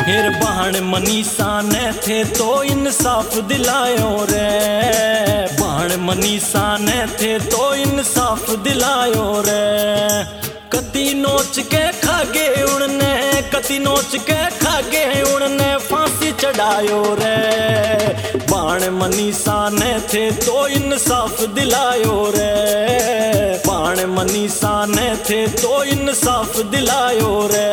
फिर बाण मनीषा ने थे तो इंसाफ दिलायो रे, बाण मनीषा ने थे तो इंसाफ दिलायो रे। कति नोच के खागे उड़ने, कति नोच के खागे उड़ने फांसी चढ़ायो रे, बाण मनीषा ने थे तो इंसाफ दिलायो रे, बाण मनीषा ने थे तो इंसाफ दिलायो रे।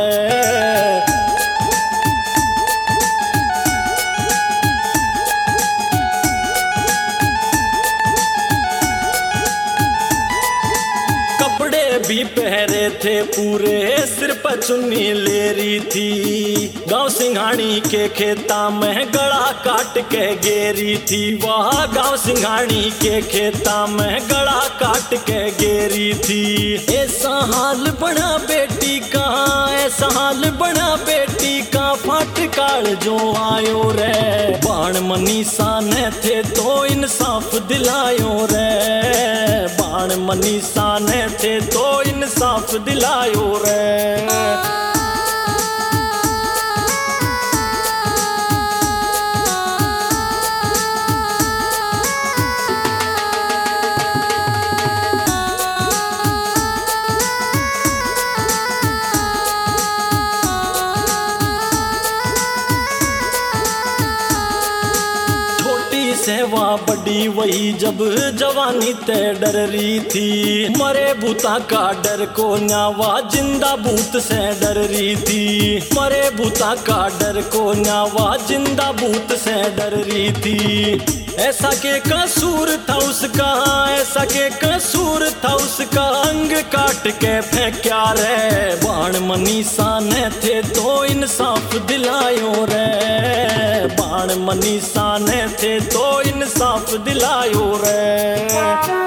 भी पहरे थे पूरे, सिर पर चुन्नी ले रही थी, गांव सिंघानी के खेता में गड़ा काट के गेरी थी, वह गांव सिंघानी के खेता में गड़ा काट के गेरी थी। ऐसा हाल बना बेटी का, ऐसा हाल बना बेटी का, फाट काल जो आयो रे, बाण मनीषा ने थे तो इंसाफ दिलायो रे, बाण मनीषा ने थे तो इंसाफ दिलायो रे। सेवा बड़ी वही जब जवानी ते डर रही थी, मरे भूता का डर को न्यावा जिंदा भूत से डर रही थी, मरे भूता का डर को न्यावा जिंदा भूत से डर रही थी। ऐसा के कसूर था उसका, ऐसा के कसूर था उसका, अंग काट के फेंक्या रे, बाण मनीषा ने थे तो इंसाफ दिलायो रे, बाण मनीषा ने थे तो इंसाफ दिलायो रे।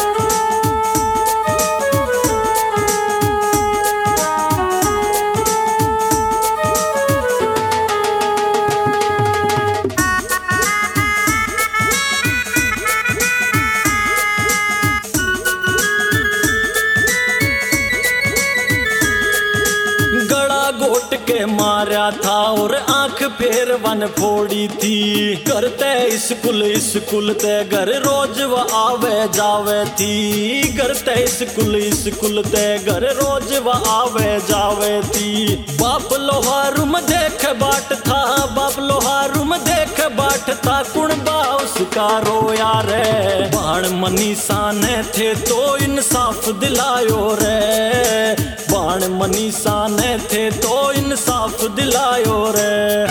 घोट के मारा था और आंख फेर वन फोड़ी थी, करते स्कूल स्कूल ते घर रोज वो आवे जावे थी, करते स्कूल स्कूल ते घर रोज वो आवे जावे थी। बाप लोहारू में देख बाट था, बाप लोहारू में देख बाट था, कुणबा उसका रोया रे, बाण मनीषा ने थे तो इंसाफ दिलायो रे, बाण मनीषा ने थे तो इंसाफ दिलायो रे।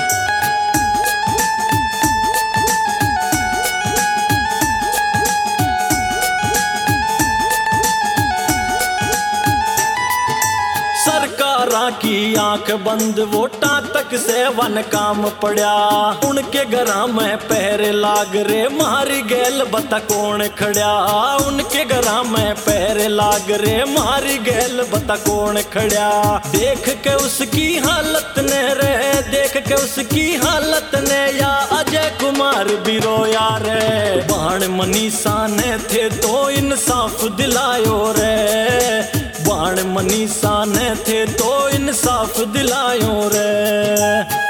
सरकारा की आंख बंद वोटा तक से वन काम पड़ा, उनके घरा में पहरे लाग रे, मारी गैल बता कौन खड़ा, उनके घरा में पहरे लाग रे, मारी गैल बता कौन खड़ा। देख के उसकी हालत ने रे, देख के उसकी हालत ने या अजय कुमार बिरोया रे, बाण मनीषा ने थे तो इंसाफ दिलायो रे, बाण मनीषा ने थे तो इंसाफ दिलायो रे।